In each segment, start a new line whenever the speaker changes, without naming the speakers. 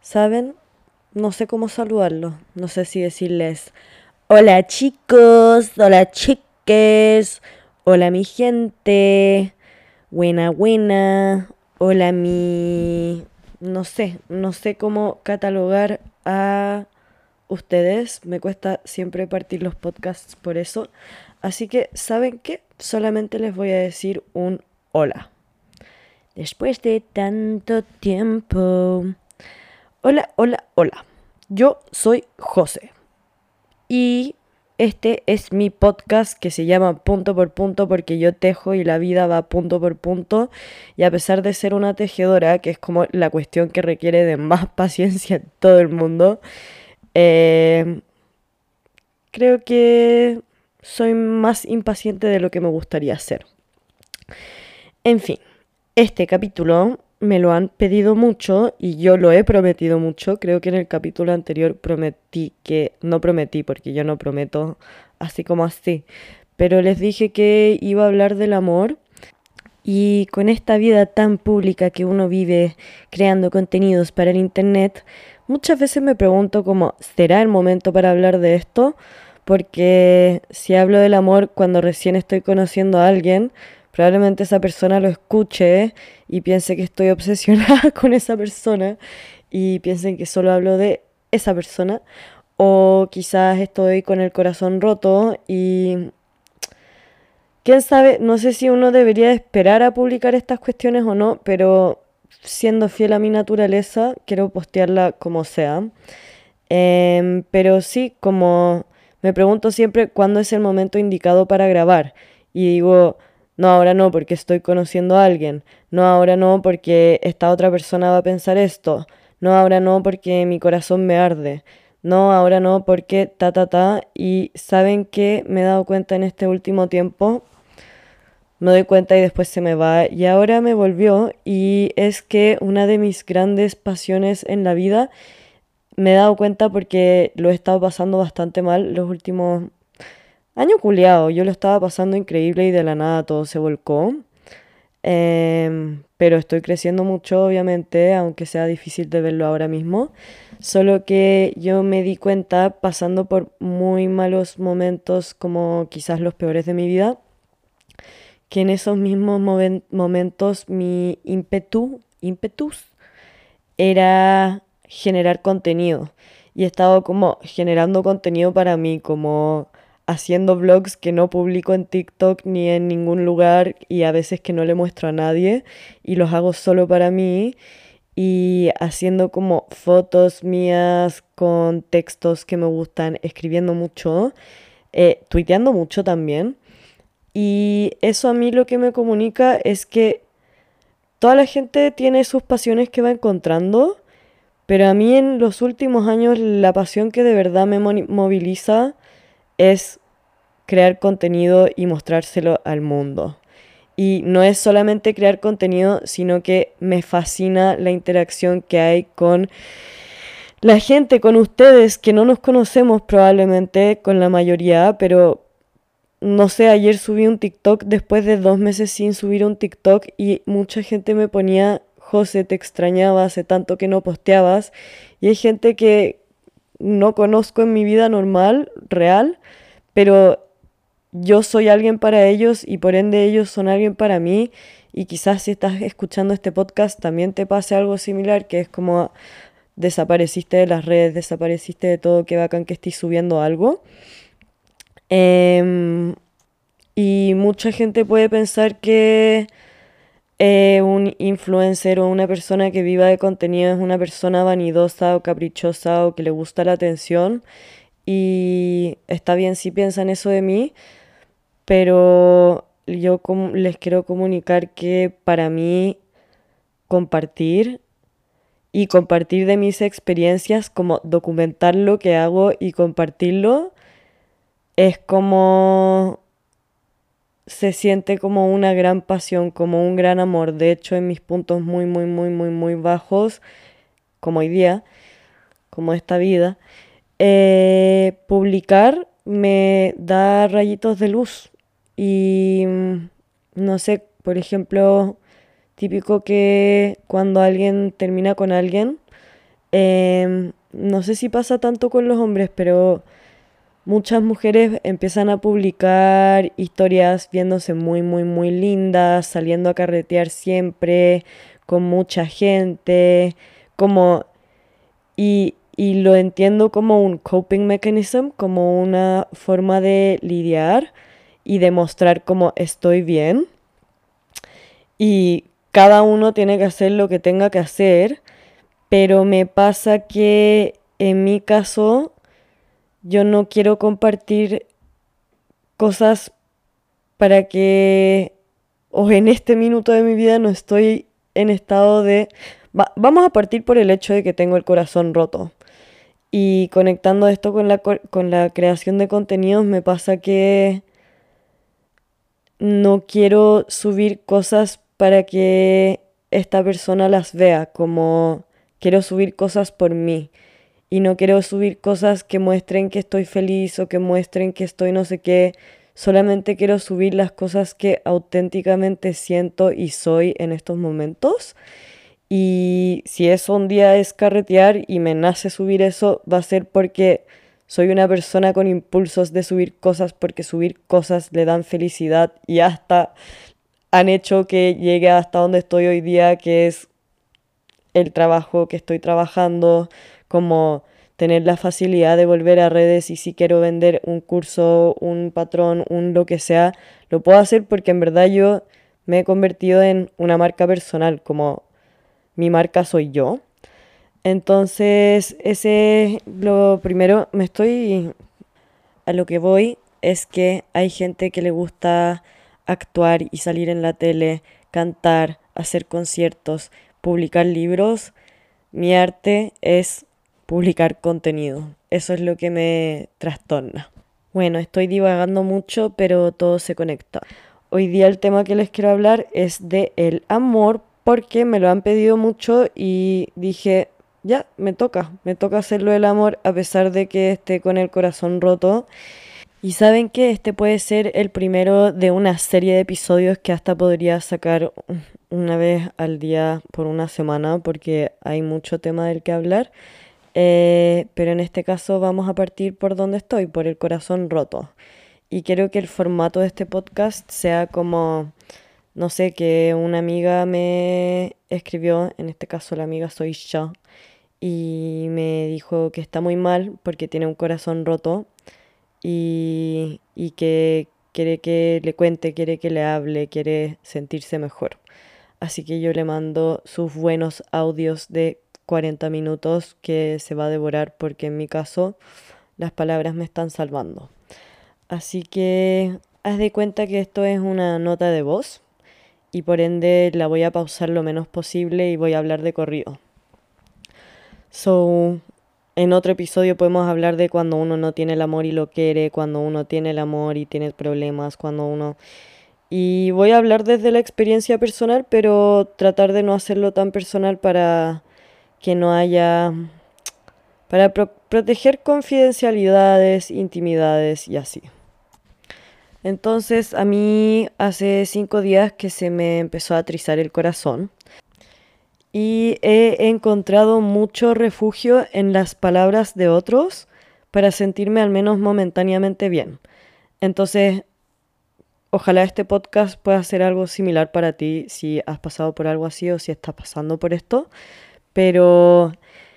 ¿Saben? No sé cómo saludarlos. No sé si decirles, hola chicos, hola chiques, hola mi gente, buena buena, hola mi... No sé cómo catalogar a ustedes. Me cuesta siempre partir los podcasts por eso. Así que, ¿saben qué? Solamente les voy a decir un hola. Después de tanto tiempo. Hola, hola, hola. Yo soy José y este es mi podcast que se llama Punto por Punto porque yo tejo y la vida va punto por punto y a pesar de ser una tejedora, que es como la cuestión que requiere de más paciencia en todo el mundo, eh, creo que soy más impaciente de lo que me gustaría ser. En fin, este capítulo me lo han pedido mucho y yo lo he prometido mucho. Creo que en el capítulo anterior prometí que... No prometí porque yo no prometo así como así. Pero les dije que iba a hablar del amor. Y con esta vida tan pública que uno vive creando contenidos para el internet, muchas veces me pregunto cómo será el momento para hablar de esto, porque si hablo del amor cuando recién estoy conociendo a alguien, probablemente esa persona lo escuche y piense que estoy obsesionada con esa persona y piensen que solo hablo de esa persona, o quizás estoy con el corazón roto y quién sabe, no sé si uno debería esperar a publicar estas cuestiones o no, pero siendo fiel a mi naturaleza, quiero postearla como sea. Pero sí, como me pregunto siempre cuándo es el momento indicado para grabar. Y digo, no, ahora no, porque estoy conociendo a alguien. No, ahora no, porque esta otra persona va a pensar esto. No, ahora no, porque mi corazón me arde. No, ahora no, porque ta, ta, ta. Y saben que me he dado cuenta en este último tiempo, me doy cuenta y después se me va. Y ahora me volvió y es que una de mis grandes pasiones en la vida, me he dado cuenta porque lo he estado pasando bastante mal los últimos años culiados. Yo lo estaba pasando increíble y de la nada todo se volcó. Pero estoy creciendo mucho, obviamente, aunque sea difícil de verlo ahora mismo. Solo que yo me di cuenta pasando por muy malos momentos, como quizás los peores de mi vida, que en esos mismos momentos mi impetus era generar contenido. Y he estado como generando contenido para mí, como haciendo vlogs que no publico en TikTok ni en ningún lugar y a veces que no le muestro a nadie y los hago solo para mí y haciendo como fotos mías con textos que me gustan, escribiendo mucho, tuiteando mucho también. Y eso a mí lo que me comunica es que toda la gente tiene sus pasiones que va encontrando, pero a mí en los últimos años la pasión que de verdad me moviliza es crear contenido y mostrárselo al mundo. Y no es solamente crear contenido, sino que me fascina la interacción que hay con la gente, con ustedes, que no nos conocemos probablemente con la mayoría, pero no sé, ayer subí un TikTok después de 2 meses sin subir un TikTok y mucha gente me ponía, José, te extrañaba, hace tanto que no posteabas. Y hay gente que no conozco en mi vida normal, real, pero yo soy alguien para ellos y por ende ellos son alguien para mí. Y quizás si estás escuchando este podcast también te pase algo similar, que es como desapareciste de las redes, desapareciste de todo, qué bacán que estés subiendo algo. Em, y mucha gente puede pensar que un influencer o una persona que viva de contenido es una persona vanidosa o caprichosa o que le gusta la atención. Y está bien si piensan eso de mí, pero yo les quiero comunicar que para mí compartir y compartir de mis experiencias, como documentar lo que hago y compartirlo, es como se siente como una gran pasión, como un gran amor. De hecho, en mis puntos muy, muy, muy, muy, muy bajos, como hoy día, como esta vida, publicar me da rayitos de luz. Y no sé, por ejemplo, típico que cuando alguien termina con alguien, No sé si pasa tanto con los hombres, pero muchas mujeres empiezan a publicar historias viéndose muy, muy, muy lindas, saliendo a carretear siempre, con mucha gente, como, y lo entiendo como un coping mechanism, como una forma de lidiar y demostrar como estoy bien. Y cada uno tiene que hacer lo que tenga que hacer, pero me pasa que en mi caso yo no quiero compartir cosas para que, o en este minuto de mi vida no estoy en estado de... vamos a partir por el hecho de que tengo el corazón roto. Y conectando esto con con la creación de contenidos, me pasa que no quiero subir cosas para que esta persona las vea, como quiero subir cosas por mí. Y no quiero subir cosas que muestren que estoy feliz o que muestren que estoy no sé qué. Solamente quiero subir las cosas que auténticamente siento y soy en estos momentos. Y si eso un día es carretear y me nace subir eso, va a ser porque soy una persona con impulsos de subir cosas, porque subir cosas le dan felicidad y hasta han hecho que llegue hasta donde estoy hoy día, que es el trabajo que estoy trabajando, como tener la facilidad de volver a redes y si quiero vender un curso, un patrón, un lo que sea, lo puedo hacer porque en verdad yo me he convertido en una marca personal, como mi marca soy yo. Entonces, ese es lo primero. A lo que voy es que hay gente que le gusta actuar y salir en la tele, cantar, hacer conciertos, publicar libros. Mi arte es publicar contenido. Eso es lo que me trastorna. Bueno, estoy divagando mucho, pero todo se conecta. Hoy día el tema que les quiero hablar es de el amor porque me lo han pedido mucho y dije, ya, me toca hacerlo del amor a pesar de que esté con el corazón roto. Y saben que este puede ser el primero de una serie de episodios que hasta podría sacar una vez al día por una semana porque hay mucho tema del que hablar. Pero en este caso vamos a partir por donde estoy, por el corazón roto. Y quiero que el formato de este podcast sea como, no sé, que una amiga me escribió, en este caso la amiga soy yo, y me dijo que está muy mal porque tiene un corazón roto y que quiere que le cuente, quiere que le hable, quiere sentirse mejor. Así que yo le mando sus buenos audios de 40 minutos que se va a devorar porque en mi caso las palabras me están salvando. Así que haz de cuenta que esto es una nota de voz y por ende la voy a pausar lo menos posible y voy a hablar de corrido. So, en otro episodio podemos hablar de cuando uno no tiene el amor y lo quiere, cuando uno tiene el amor y tiene problemas, cuando uno... Y voy a hablar desde la experiencia personal, pero tratar de no hacerlo tan personal para que no haya... para proteger confidencialidades, intimidades y así. Entonces, a mí hace 5 días que se me empezó a trizar el corazón y he encontrado mucho refugio en las palabras de otros para sentirme al menos momentáneamente bien. Entonces, ojalá este podcast pueda ser algo similar para ti si has pasado por algo así o si estás pasando por esto. Pero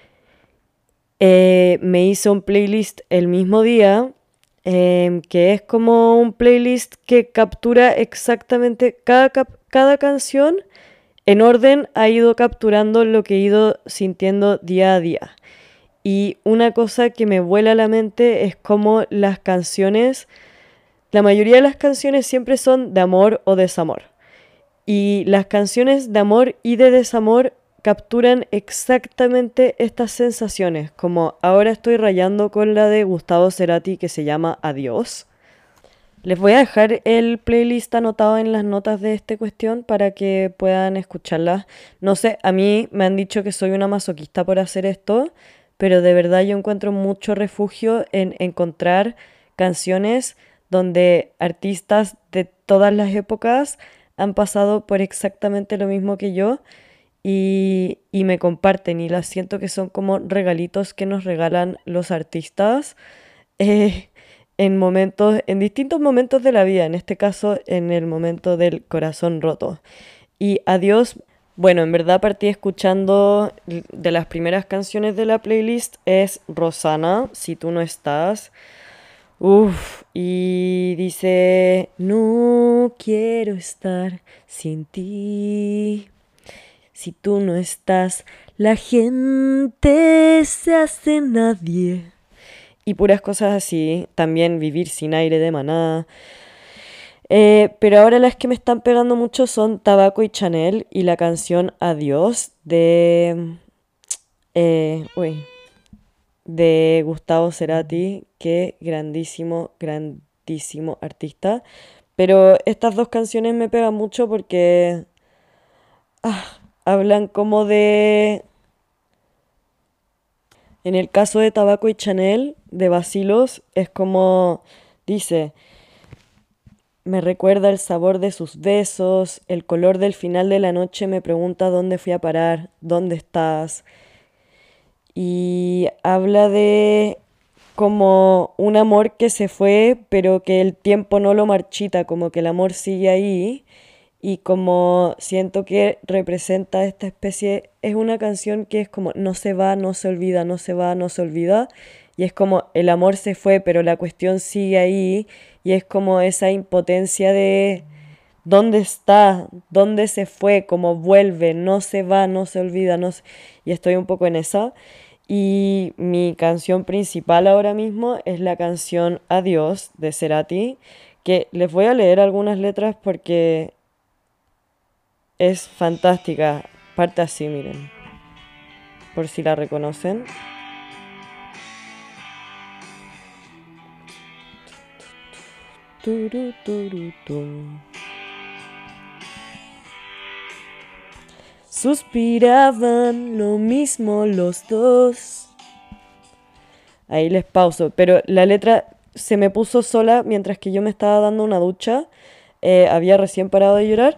me hice un playlist el mismo día, que es como un playlist que captura exactamente cada canción en orden, ha ido capturando lo que he ido sintiendo día a día. Y una cosa que me vuela a la mente es como las canciones, la mayoría de las canciones siempre son de amor o desamor. Y las canciones de amor y de desamor capturan exactamente estas sensaciones, como ahora estoy rayando con la de Gustavo Cerati que se llama Adiós. Les voy a dejar el playlist anotado en las notas de esta cuestión para que puedan escucharla. No sé, a mí me han dicho que soy una masoquista por hacer esto, pero de verdad yo encuentro mucho refugio en encontrar canciones donde artistas de todas las épocas han pasado por exactamente lo mismo que yo y me comparten y las siento que son como regalitos que nos regalan los artistas eh, en momentos, en distintos momentos de la vida, en este caso en el momento del corazón roto. Y adiós, bueno, en verdad partí escuchando de las primeras canciones de la playlist es Rosana, Si tú no estás. Uf, y dice, no quiero estar sin ti. Si tú no estás, la gente se hace nadie. Y puras cosas así. También Vivir sin aire de Maná. Pero ahora las que me están pegando mucho son Tabaco y Chanel y la canción Adiós uy, de Gustavo Cerati, que grandísimo, grandísimo artista. Pero estas dos canciones me pegan mucho porque hablan como de... En el caso de Tabaco y Chanel, de Bacilos, es como dice, me recuerda el sabor de sus besos, el color del final de la noche me pregunta dónde fui a parar, dónde estás. Y habla de como un amor que se fue, pero que el tiempo no lo marchita, como que el amor sigue ahí. Y como siento que representa esta especie, es una canción que es como no se va, no se olvida, no se va, no se olvida. Y es como el amor se fue, pero la cuestión sigue ahí. Y es como esa impotencia de dónde está, dónde se fue, cómo vuelve, no se va, no se olvida. Y estoy un poco en esa. Y mi canción principal ahora mismo es la canción Adiós de Cerati, que les voy a leer algunas letras porque es fantástica. Parte así, miren, por si la reconocen. Turu, turu, tum. Suspiraban lo mismo los dos. Ahí les pauso, pero la letra se me puso sola mientras que yo me estaba dando una ducha. Había recién parado de llorar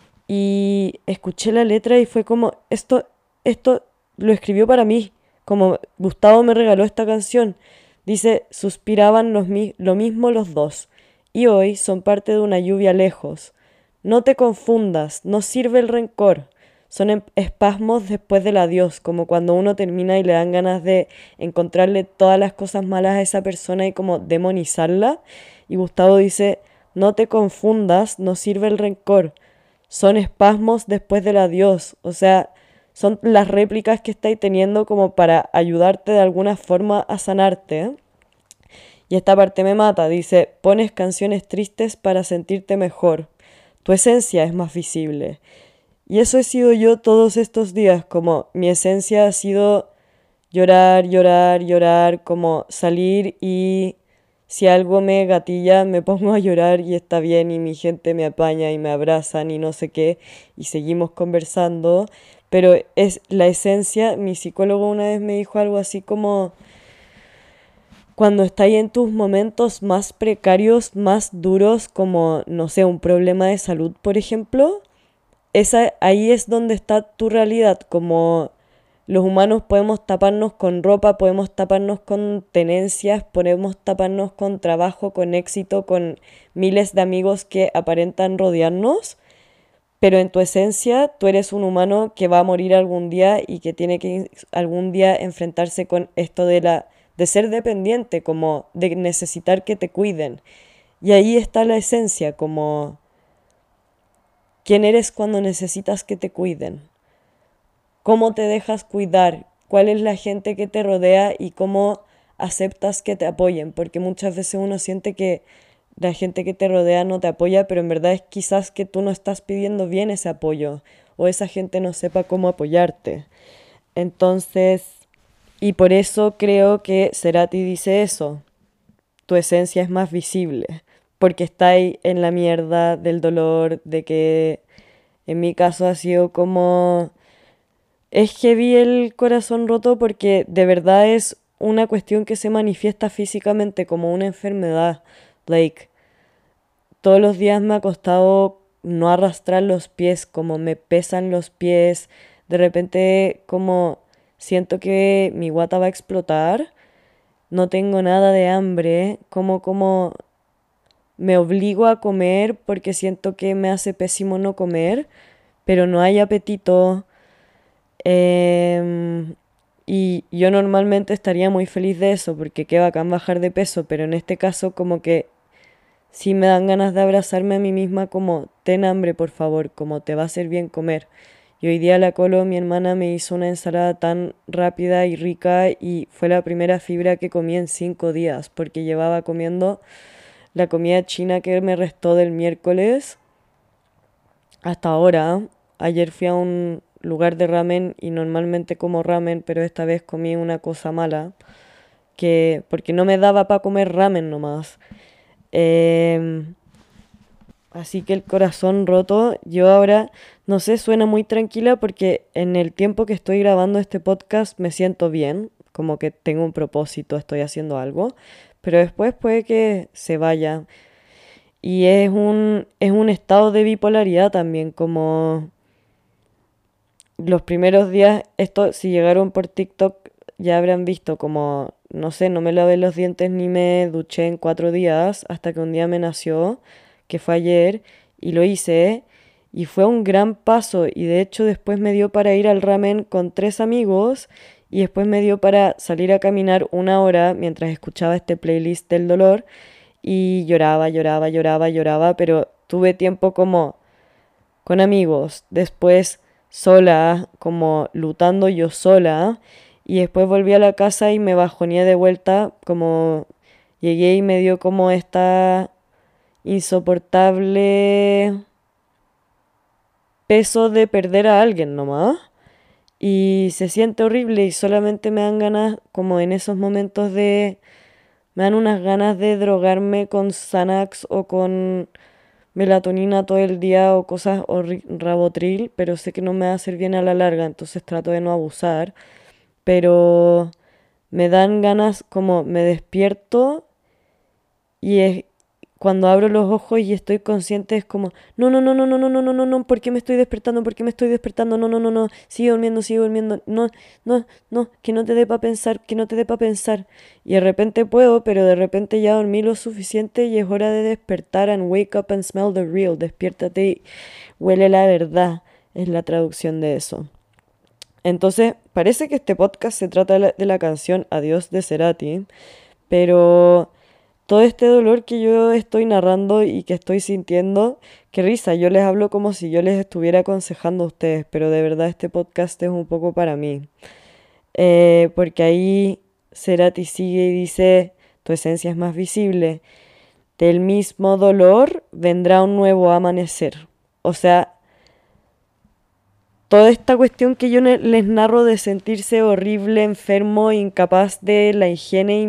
y escuché la letra y fue como, esto lo escribió para mí, como Gustavo me regaló esta canción. Dice, suspiraban lo mismo los dos, y hoy son parte de una lluvia lejos. No te confundas, no sirve el rencor. Son espasmos después del adiós, como cuando uno termina y le dan ganas de encontrarle todas las cosas malas a esa persona y como demonizarla. Y Gustavo dice, no te confundas, no sirve el rencor. Son espasmos después del adiós. O sea, son las réplicas que estáis teniendo como para ayudarte de alguna forma a sanarte. Y esta parte me mata. Dice, pones canciones tristes para sentirte mejor. Tu esencia es más visible. Y eso he sido yo todos estos días. Como mi esencia ha sido llorar, llorar, llorar. Como salir y si algo me gatilla, me pongo a llorar y está bien y mi gente me apaña y me abrazan y no sé qué y seguimos conversando, pero es la esencia. Mi psicólogo una vez me dijo algo así como cuando estáis en tus momentos más precarios, más duros, como no sé, un problema de salud, por ejemplo, ahí es donde está tu realidad, como los humanos podemos taparnos con ropa, podemos taparnos con tenencias, podemos taparnos con trabajo, con éxito, con miles de amigos que aparentan rodearnos, pero en tu esencia tú eres un humano que va a morir algún día y que tiene que algún día enfrentarse con esto de ser dependiente, como de necesitar que te cuiden. Y ahí está la esencia, como quién eres cuando necesitas que te cuiden. Cómo te dejas cuidar, cuál es la gente que te rodea y cómo aceptas que te apoyen, porque muchas veces uno siente que la gente que te rodea no te apoya, pero en verdad es quizás que tú no estás pidiendo bien ese apoyo o esa gente no sepa cómo apoyarte. Entonces, y por eso creo que Cerati dice eso, tu esencia es más visible, porque está ahí en la mierda del dolor, de que en mi caso ha sido como es heavy el corazón roto porque de verdad es una cuestión que se manifiesta físicamente como una enfermedad. Like, todos los días me ha costado no arrastrar los pies, como me pesan los pies, de repente como siento que mi guata va a explotar, no tengo nada de hambre, como me obligo a comer porque siento que me hace pésimo no comer, pero no hay apetito. em, y yo normalmente estaría muy feliz de eso porque qué bacán bajar de peso, pero en este caso como que sí me dan ganas de abrazarme a mí misma como ten hambre por favor, como te va a hacer bien comer. Y hoy día la Colo, mi hermana, me hizo una ensalada tan rápida y rica y fue la primera fibra que comí en 5 días porque llevaba comiendo la comida china que me restó del miércoles hasta ahora. Ayer fui a un lugar de ramen y normalmente como ramen, pero esta vez comí una cosa mala, que porque no me daba para comer ramen nomás. Em, Así que el corazón roto, yo ahora, no sé, suena muy tranquila porque en el tiempo que estoy grabando este podcast me siento bien, como que tengo un propósito, estoy haciendo algo, pero después puede que se vaya. Y es un estado de bipolaridad también, como los primeros días, esto si llegaron por TikTok ya habrán visto como, no sé, no me lavé los dientes ni me duché en 4 días hasta que un día me nació, que fue ayer, y lo hice, y fue un gran paso, y de hecho después me dio para ir al ramen con 3 amigos, y después me dio para salir a caminar 1 hora mientras escuchaba este playlist del dolor, y lloraba, lloraba, lloraba, lloraba, pero tuve tiempo como con amigos, después sola, como lutando yo sola, y después volví a la casa y me bajoneé de vuelta, como llegué y me dio como esta insoportable peso de perder a alguien nomás. Y se siente horrible y solamente me dan ganas, como en esos momentos me dan unas ganas de drogarme con Xanax o con melatonina todo el día o cosas o Rabotril, pero sé que no me va a hacer bien a la larga, entonces trato de no abusar. Pero me dan ganas como me despierto y es cuando abro los ojos y estoy consciente es como no, no, no, no, no, no, no, no, no, no, ¿por qué me estoy despertando? ¿Por qué me estoy despertando? No, no, no, no, sigue durmiendo, no, no, no, que no te dé para pensar, que no te dé para pensar. Y de repente puedo, pero de repente ya dormí lo suficiente y es hora de despertar and wake up and smell the real, despiértate y huele la verdad, es la traducción de eso. Entonces, parece que este podcast se trata de la canción Adiós de Cerati, pero todo este dolor que yo estoy narrando y que estoy sintiendo, qué risa, yo les hablo como si yo les estuviera aconsejando a ustedes, pero de verdad este podcast es un poco para mí. Porque ahí Cerati sigue y dice, tu esencia es más visible, del mismo dolor vendrá un nuevo amanecer. O sea, toda esta cuestión que yo les narro de sentirse horrible, enfermo, incapaz de la higiene,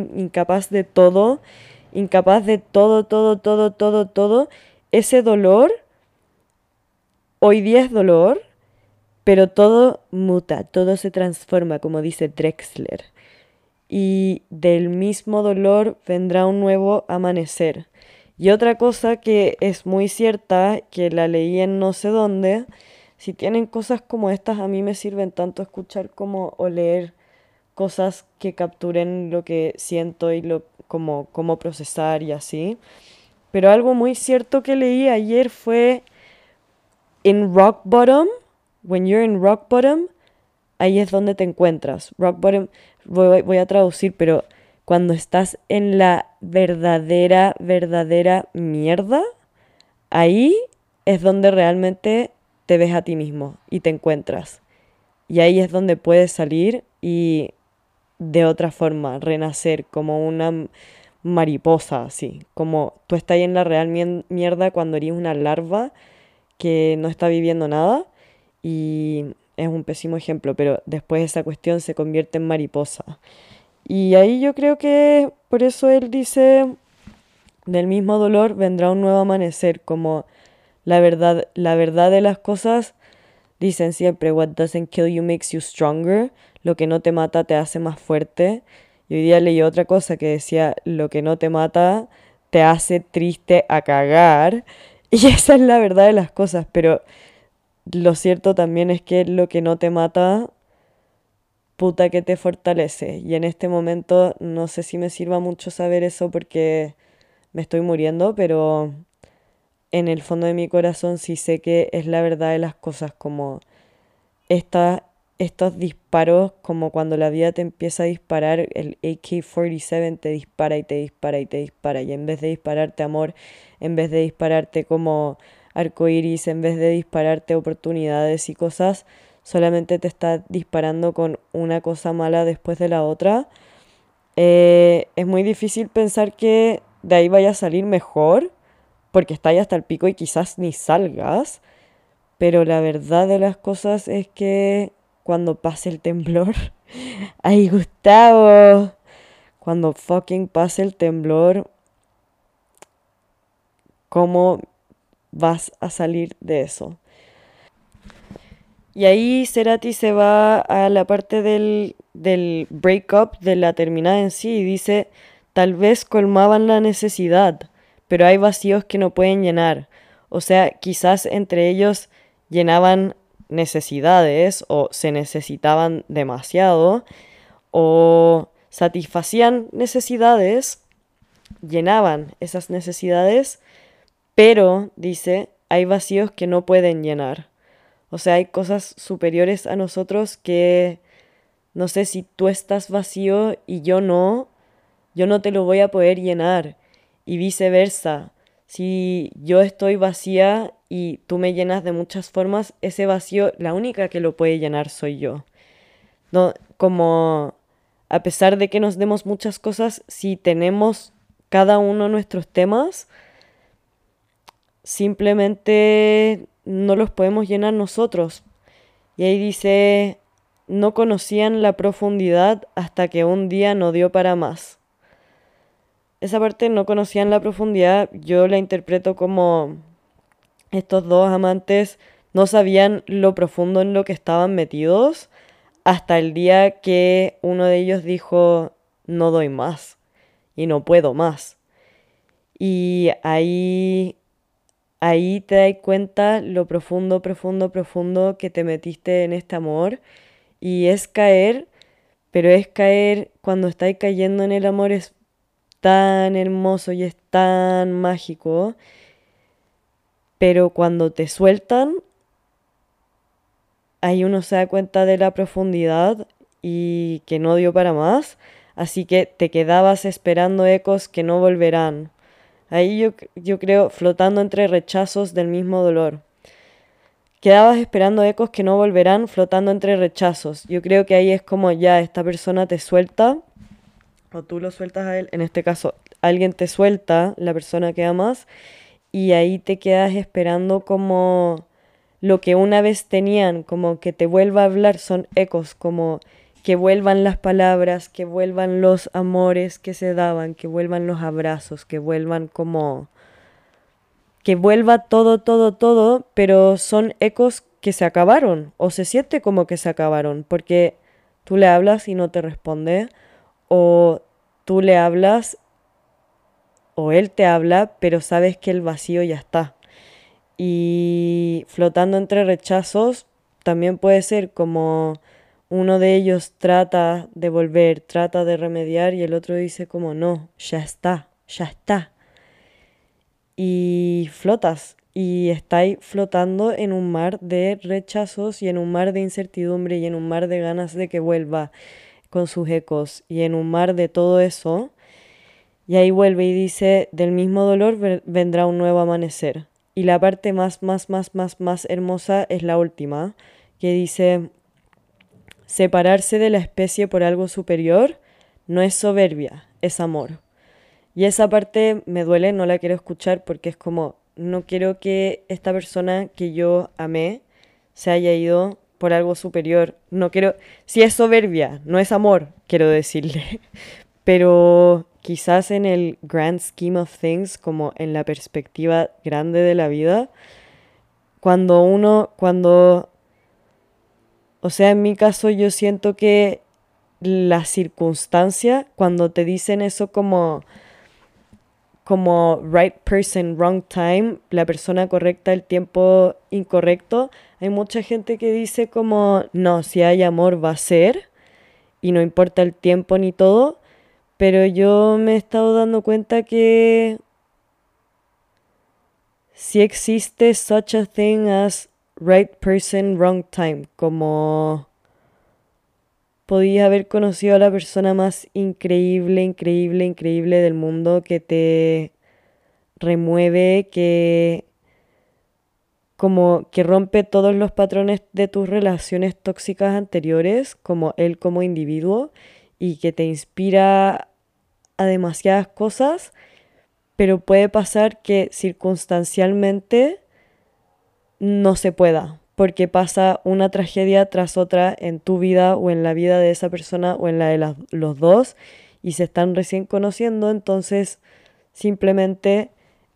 incapaz de todo, todo, todo, todo, todo, ese dolor, hoy día es dolor, pero todo muta, todo se transforma, como dice Drexler. Y del mismo dolor vendrá un nuevo amanecer. Y otra cosa que es muy cierta, que la leí en no sé dónde, si tienen cosas como estas, a mí me sirven tanto escuchar como o leer cosas que capturen lo que siento y como cómo procesar y así. Pero algo muy cierto que leí ayer fue in rock bottom, when you're in rock bottom, ahí es donde te encuentras. Rock bottom, voy a traducir, pero cuando estás en la verdadera, verdadera mierda, ahí es donde realmente te ves a ti mismo y te encuentras. Y ahí es donde puedes salir y de otra forma renacer como una mariposa, así. Como tú estás ahí en la real mierda cuando eres una larva que no está viviendo nada y es un pésimo ejemplo, pero después esa cuestión se convierte en mariposa. Y ahí yo creo que por eso él dice, del mismo dolor vendrá un nuevo amanecer, como la verdad de las cosas, dicen siempre, what doesn't kill you makes you stronger, lo que no te mata te hace más fuerte. Y hoy día leí otra cosa que decía, lo que no te mata te hace triste a cagar. Y esa es la verdad de las cosas, pero lo cierto también es que lo que no te mata, puta que te fortalece. Y en este momento no sé si me sirva mucho saber eso porque me estoy muriendo, pero en el fondo de mi corazón sí sé que es la verdad de las cosas, como esta, estos disparos, como cuando la vida te empieza a disparar, el AK-47 te dispara y te dispara y te dispara, y en vez de dispararte amor, en vez de dispararte como arcoiris, en vez de dispararte oportunidades y cosas, solamente te está disparando con una cosa mala después de la otra. Es muy difícil pensar que de ahí vaya a salir mejor, porque está ahí hasta el pico y quizás ni salgas. Pero la verdad de las cosas es que cuando pase el temblor, ay Gustavo, cuando fucking pase el temblor, ¿cómo vas a salir de eso? Y ahí Cerati se va a la parte del breakup de la terminada en sí y dice, tal vez colmaban la necesidad, pero hay vacíos que no pueden llenar. O sea, quizás entre ellos llenaban necesidades o se necesitaban demasiado o satisfacían necesidades, llenaban esas necesidades, pero, dice, hay vacíos que no pueden llenar. O sea, hay cosas superiores a nosotros que, no sé, si tú estás vacío y yo no te lo voy a poder llenar. Y viceversa. Si yo estoy vacía y tú me llenas de muchas formas, ese vacío, la única que lo puede llenar soy yo. No, como a pesar de que nos demos muchas cosas, si tenemos cada uno nuestros temas, simplemente no los podemos llenar nosotros. Y ahí dice, no conocían la profundidad hasta que un día no dio para más. Esa parte no conocían la profundidad, yo la interpreto como estos dos amantes no sabían lo profundo en lo que estaban metidos hasta el día que uno de ellos dijo, no doy más y no puedo más. Y ahí te das cuenta lo profundo, profundo, profundo que te metiste en este amor. Y es caer, pero es caer cuando estáis cayendo en el amor es tan hermoso y es tan mágico. Pero cuando te sueltan, ahí uno se da cuenta de la profundidad y que no dio para más. Así que te quedabas esperando ecos que no volverán. Ahí yo creo flotando entre rechazos del mismo dolor. Quedabas esperando ecos que no volverán flotando entre rechazos. Yo creo que ahí es como ya esta persona te suelta o tú lo sueltas a él. En este caso, alguien te suelta, la persona que amas, y ahí te quedas esperando como lo que una vez tenían, como que te vuelva a hablar, son ecos, como que vuelvan las palabras, que vuelvan los amores que se daban, que vuelvan los abrazos, que vuelvan como que vuelva todo, todo, todo, pero son ecos que se acabaron o se siente como que se acabaron, porque tú le hablas y no te responde, o tú le hablas o él te habla, pero sabes que el vacío ya está. Y flotando entre rechazos también puede ser como uno de ellos trata de volver, trata de remediar y el otro dice como no, ya está, ya está. Y flotas y estáis flotando en un mar de rechazos y en un mar de incertidumbre y en un mar de ganas de que vuelva con sus ecos y en un mar de todo eso. Y ahí vuelve y dice, del mismo dolor vendrá un nuevo amanecer. Y la parte más hermosa es la última, que dice, separarse de la especie por algo superior no es soberbia, es amor. Y esa parte me duele, no la quiero escuchar porque es como, no quiero que esta persona que yo amé se haya ido por algo superior. No quiero, si es soberbia, no es amor, quiero decirle. Pero quizás en el grand scheme of things, como en la perspectiva grande de la vida, o sea, en mi caso yo siento que la circunstancia, cuando te dicen eso como right person, wrong time, la persona correcta, el tiempo incorrecto, hay mucha gente que dice como, no, si hay amor va a ser, y no importa el tiempo ni todo, pero yo me he estado dando cuenta que sí existe such a thing as right person, wrong time, como podías haber conocido a la persona más increíble, increíble, increíble del mundo que te remueve, que como que rompe todos los patrones de tus relaciones tóxicas anteriores, como él como individuo, y que te inspira a demasiadas cosas, pero puede pasar que circunstancialmente no se pueda, porque pasa una tragedia tras otra en tu vida o en la vida de esa persona o en la de los dos y se están recién conociendo, entonces simplemente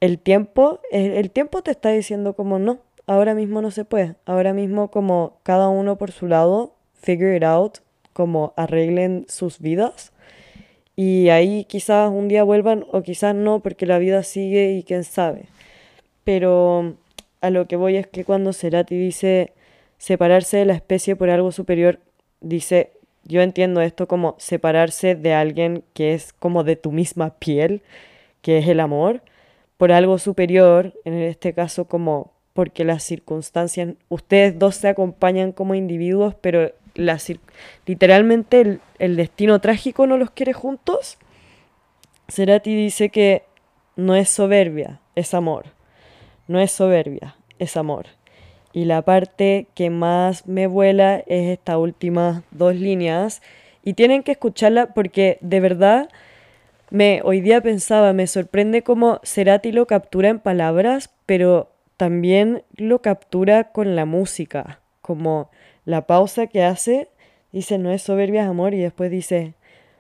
el tiempo te está diciendo como no, ahora mismo no se puede, ahora mismo como cada uno por su lado, figure it out, como arreglen sus vidas y ahí quizás un día vuelvan o quizás no porque la vida sigue y quién sabe. Pero a lo que voy es que cuando Cerati dice separarse de la especie por algo superior, dice, yo entiendo esto como separarse de alguien que es como de tu misma piel, que es el amor, por algo superior, en este caso como porque las circunstancias, ustedes dos se acompañan como individuos, pero literalmente el destino trágico no los quiere juntos. Cerati dice que no es soberbia, es amor. No es soberbia, es amor. Y la parte que más me vuela es estas últimas dos líneas. Y tienen que escucharla porque de verdad hoy día pensaba, me sorprende cómo Cerati lo captura en palabras, pero también lo captura con la música. Como la pausa que hace, dice no es soberbia, es amor, y después dice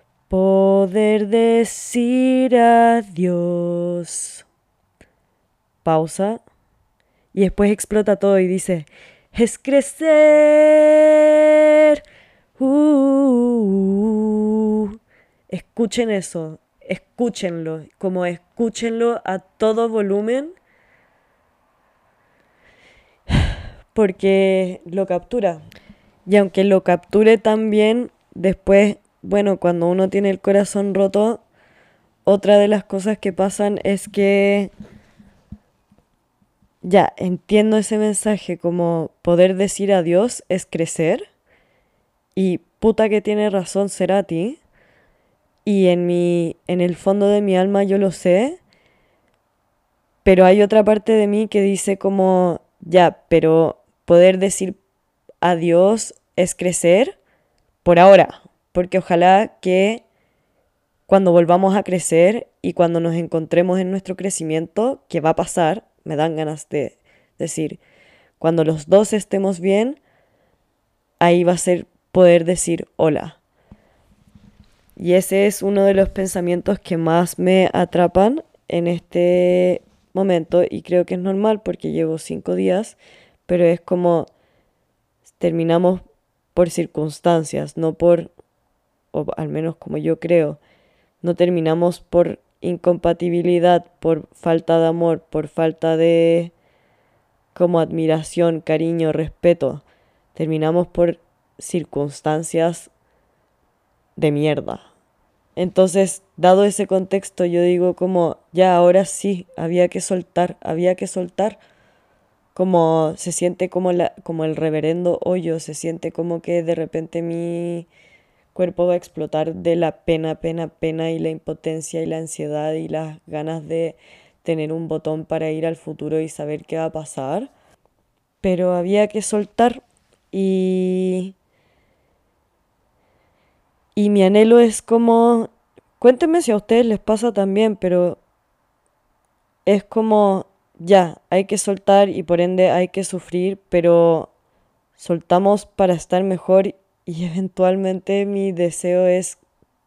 poder decir adiós. Pausa. Y después explota todo y dice, es crecer. Escuchen eso, escúchenlo, como escúchenlo a todo volumen, porque lo captura. Y aunque lo capture también, después, bueno, cuando uno tiene el corazón roto, otra de las cosas que pasan es que ya, entiendo ese mensaje como poder decir adiós es crecer y puta que tiene razón Cerati y en el fondo de mi alma yo lo sé, pero hay otra parte de mí que dice como ya, pero poder decir adiós es crecer por ahora, porque ojalá que cuando volvamos a crecer y cuando nos encontremos en nuestro crecimiento, que va a pasar, me dan ganas de decir, cuando los dos estemos bien, ahí va a ser poder decir hola. Y ese es uno de los pensamientos que más me atrapan en este momento y creo que es normal porque llevo 5 días, pero es como terminamos por circunstancias, no por, o al menos como yo creo, no terminamos por incompatibilidad, por falta de amor, por falta de como admiración, cariño, respeto. Terminamos por circunstancias de mierda. Entonces, dado ese contexto, yo digo como, ya ahora sí, había que soltar, como se siente como, como el reverendo hoyo, se siente como que de repente mi cuerpo va a explotar de la pena, pena, pena y la impotencia y la ansiedad y las ganas de tener un botón para ir al futuro y saber qué va a pasar. Pero había que soltar y, y mi anhelo es como, cuéntenme si a ustedes les pasa también, pero es como, ya, hay que soltar y por ende hay que sufrir, pero soltamos para estar mejor y eventualmente mi deseo es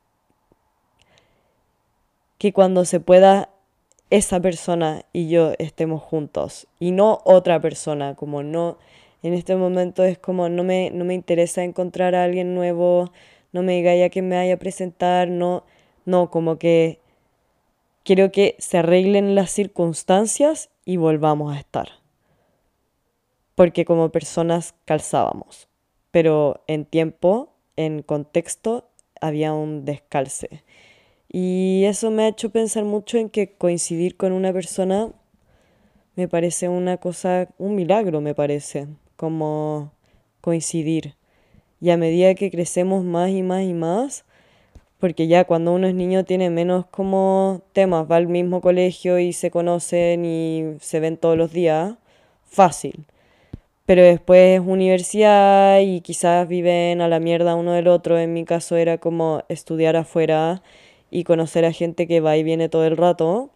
que cuando se pueda esa persona y yo estemos juntos y no otra persona, como no, en este momento es como no me interesa encontrar a alguien nuevo, no me diga ya que me vaya a presentar, no, no, como que quiero que se arreglen las circunstancias y volvamos a estar. Porque como personas calzábamos, pero en tiempo, en contexto, había un descalce. Y eso me ha hecho pensar mucho en que coincidir con una persona me parece una cosa, un milagro me parece, como coincidir. Y a medida que crecemos más y más y más, porque ya cuando uno es niño tiene menos como temas, va al mismo colegio y se conocen y se ven todos los días, fácil. Pero después universidad y quizás viven a la mierda uno del otro. En mi caso era como estudiar afuera y conocer a gente que va y viene todo el rato.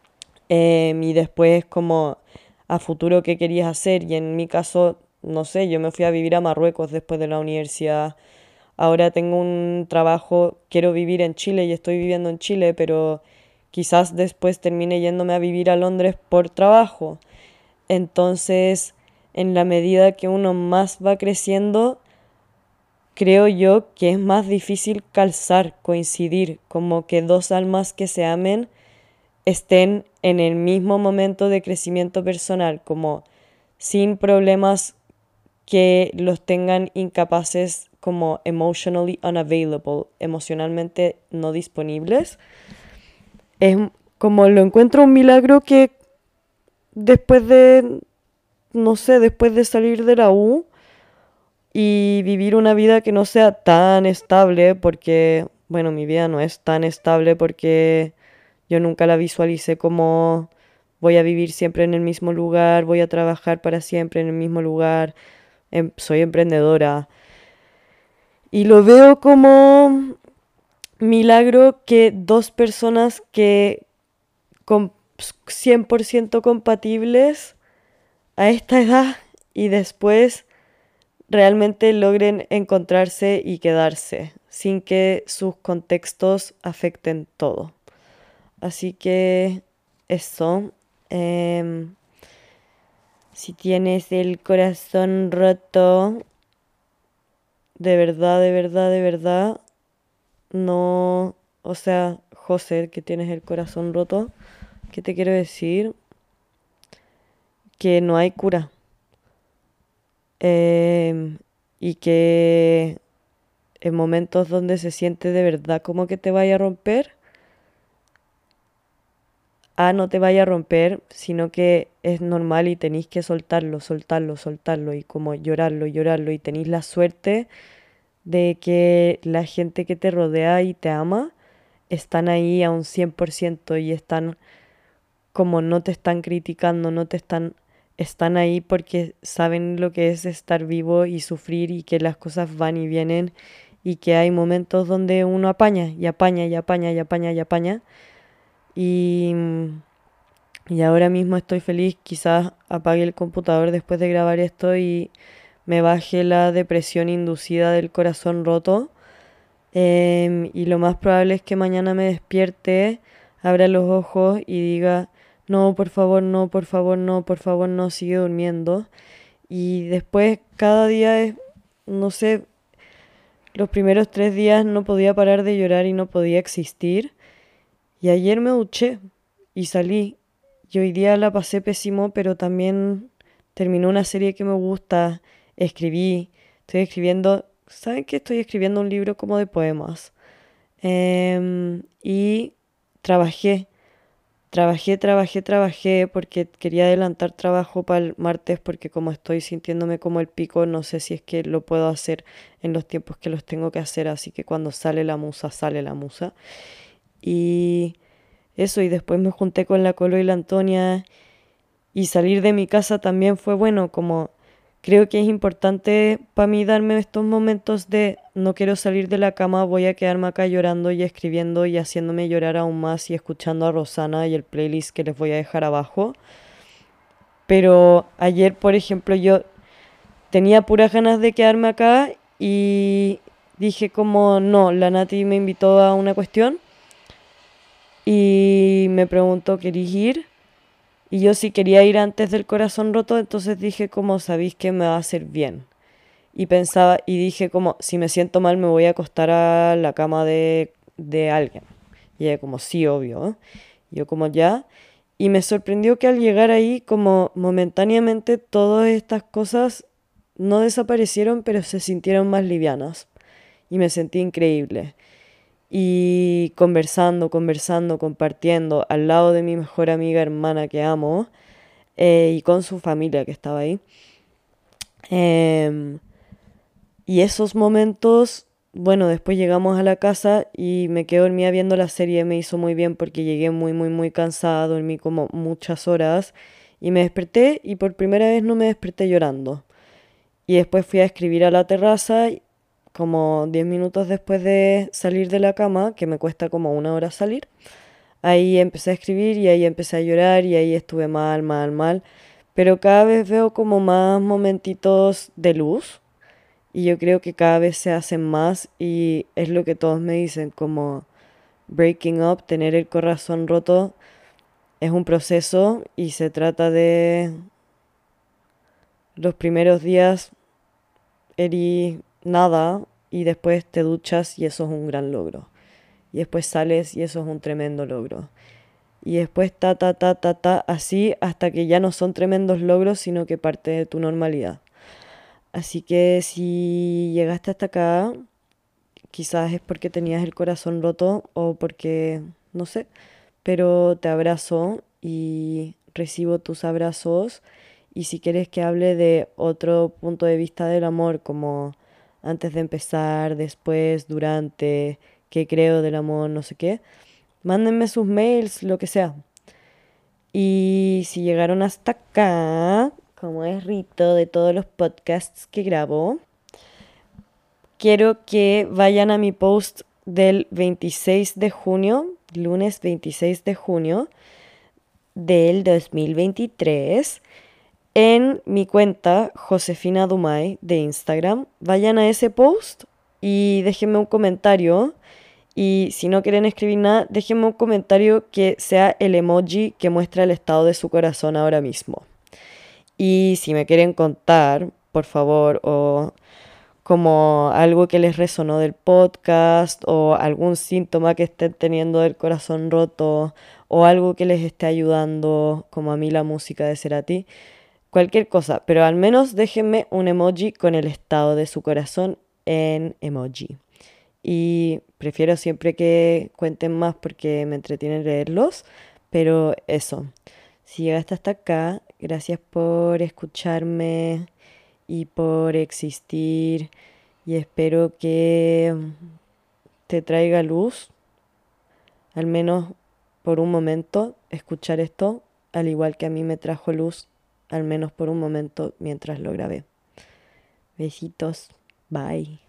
Y después como a futuro qué querías hacer. Y en mi caso, no sé, yo me fui a vivir a Marruecos después de la universidad. Ahora tengo un trabajo, quiero vivir en Chile y estoy viviendo en Chile, pero quizás después termine yéndome a vivir a Londres por trabajo. Entonces, en la medida que uno más va creciendo, creo yo que es más difícil calzar, coincidir, como que dos almas que se amen estén en el mismo momento de crecimiento personal, como sin problemas que los tengan incapaces, como emotionally unavailable, emocionalmente no disponibles. Es como lo encuentro un milagro que después de, no sé, después de salir de la U y vivir una vida que no sea tan estable, porque, bueno, mi vida no es tan estable porque yo nunca la visualicé como voy a vivir siempre en el mismo lugar, voy a trabajar para siempre en el mismo lugar, soy emprendedora. Y lo veo como milagro que dos personas que con 100% compatibles a esta edad y después realmente logren encontrarse y quedarse sin que sus contextos afecten todo. Así que eso, em, si tienes el corazón roto, de verdad, de verdad, de verdad, no, o sea, José, que tienes el corazón roto, ¿qué te quiero decir? Que no hay cura. Em, y que en momentos donde se siente de verdad como que te vaya a romper, no te vaya a romper, sino que es normal y tenéis que soltarlo, soltarlo, soltarlo y como llorarlo, llorarlo y tenéis la suerte de que la gente que te rodea y te ama están ahí a un 100% y están como no te están criticando, no te están ahí porque saben lo que es estar vivo y sufrir y que las cosas van y vienen y que hay momentos donde uno apaña y apaña y apaña y apaña y apaña y, y ahora mismo estoy feliz, quizás apague el computador después de grabar esto y me baje la depresión inducida del corazón roto. Y lo más probable es que mañana me despierte, abra los ojos y diga, no, por favor, no, por favor, no, por favor, no, sigue durmiendo. Y después cada día es, no sé, los primeros 3 días no podía parar de llorar y no podía existir. Y ayer me duché y salí. Y hoy día la pasé pésimo, pero también terminó una serie que me gusta, escribí, estoy escribiendo, ¿saben qué? Estoy escribiendo un libro como de poemas. Y trabajé, trabajé porque quería adelantar trabajo para el martes porque como estoy sintiéndome como el pico, no sé si es que lo puedo hacer en los tiempos que los tengo que hacer, así que cuando sale la musa, sale la musa. Y eso, y después me junté con la Colo y la Antonia y salir de mi casa también fue bueno, como creo que es importante para mí darme estos momentos de no quiero salir de la cama, voy a quedarme acá llorando y escribiendo y haciéndome llorar aún más y escuchando a Rosana y el playlist que les voy a dejar abajo. Pero ayer, por ejemplo, yo tenía puras ganas de quedarme acá y dije como no, la Nati me invitó a una cuestión y me preguntó, ¿querís ir? Y yo sí quería ir antes del corazón roto, entonces dije como, sabéis que me va a hacer bien. Y pensaba, y dije como, si me siento mal me voy a acostar a la cama de alguien. Y ella como, sí, obvio. Yo como ya. Y me sorprendió que al llegar ahí, como momentáneamente todas estas cosas no desaparecieron, pero se sintieron más livianas. Y me sentí increíble. Y conversando, conversando, compartiendo al lado de mi mejor amiga hermana que amo y con su familia que estaba ahí. Em, y esos momentos, bueno, después llegamos a la casa y me quedé dormida viendo la serie, me hizo muy bien porque llegué muy, muy, muy cansada, dormí como muchas horas y me desperté y por primera vez no me desperté llorando. Y después fui a escribir a la terraza, como 10 minutos después de salir de la cama, que me cuesta como 1 hora salir. Ahí empecé a escribir y ahí empecé a llorar y ahí estuve mal, mal, mal. Pero cada vez veo como más momentitos de luz y yo creo que cada vez se hacen más y es lo que todos me dicen, como breaking up, tener el corazón roto, es un proceso y se trata de los primeros días eres nada y después te duchas y eso es un gran logro. Y después sales y eso es un tremendo logro. Y después ta, ta, ta, ta, ta, así hasta que ya no son tremendos logros, sino que parte de tu normalidad. Así que si llegaste hasta acá, quizás es porque tenías el corazón roto o porque, no sé, pero te abrazo y recibo tus abrazos. Y si quieres que hable de otro punto de vista del amor, como antes de empezar, después, durante, qué creo del amor, no sé qué, mándenme sus mails, lo que sea. Y si llegaron hasta acá, como es rito de todos los podcasts que grabo, quiero que vayan a mi post del 26 de junio, lunes 26 de junio del 2023, en mi cuenta Josefina Dumay de Instagram. Vayan a ese post y déjenme un comentario. Y si no quieren escribir nada, déjenme un comentario que sea el emoji que muestra el estado de su corazón ahora mismo. Y si me quieren contar, por favor, o como algo que les resonó del podcast, o algún síntoma que estén teniendo del corazón roto, o algo que les esté ayudando, como a mí la música de Cerati, cualquier cosa, pero al menos déjenme un emoji con el estado de su corazón en emoji. Y prefiero siempre que cuenten más porque me entretiene leerlos, pero eso. Si llegaste hasta acá, gracias por escucharme y por existir y espero que te traiga luz, al menos por un momento, escuchar esto, al igual que a mí me trajo luz, al menos por un momento mientras lo grabé. Besitos, bye.